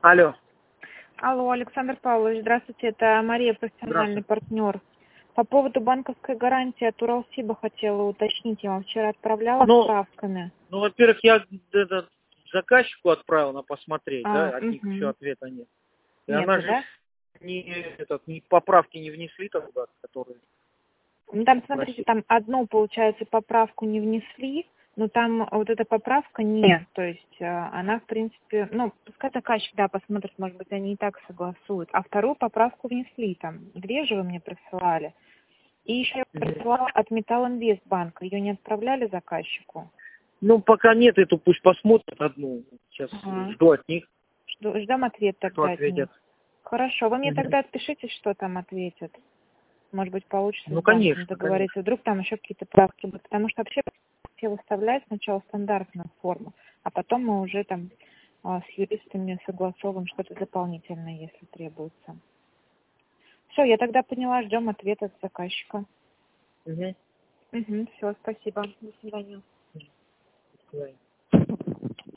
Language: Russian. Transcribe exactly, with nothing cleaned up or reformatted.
Алло. Алло, Александр Павлович, здравствуйте, это Мария, профессиональный партнер. По поводу банковской гарантии от Уралсиба хотела уточнить, я вам вчера отправляла Ну, справками. Ну, во-первых, я это, заказчику отправил на посмотреть, А, да, от них угу. еще ответа нет. И Нету, она же да? не, этот, ни поправки не внесли тогда, которые... Ну, там, смотрите, там одну, получается, поправку не внесли, но там вот эта поправка нет, то есть она, в принципе, ну, пускай заказчик, да, посмотрит, может быть, они и так согласуют, а вторую поправку внесли там, где же вы мне присылали? И еще я присылала от Металлинвестбанка, ее не отправляли заказчику? Ну, пока нет, эту пусть посмотрят одну. Сейчас Ага. жду от них, Жду- Ждем ответ что тогда от них. ответят. Хорошо, вы мне Мгм. тогда отпишите, что там ответят. Может быть, получится Ну, с банком конечно, договориться. Вдруг там еще какие-то правки будут. Потому что вообще все выставляют сначала стандартную форму, а потом мы уже там а, с юристами согласовываем что-то дополнительное, если требуется. Все, я тогда поняла, ждем ответа от заказчика. Угу. Угу, все, спасибо. До свидания. До свидания.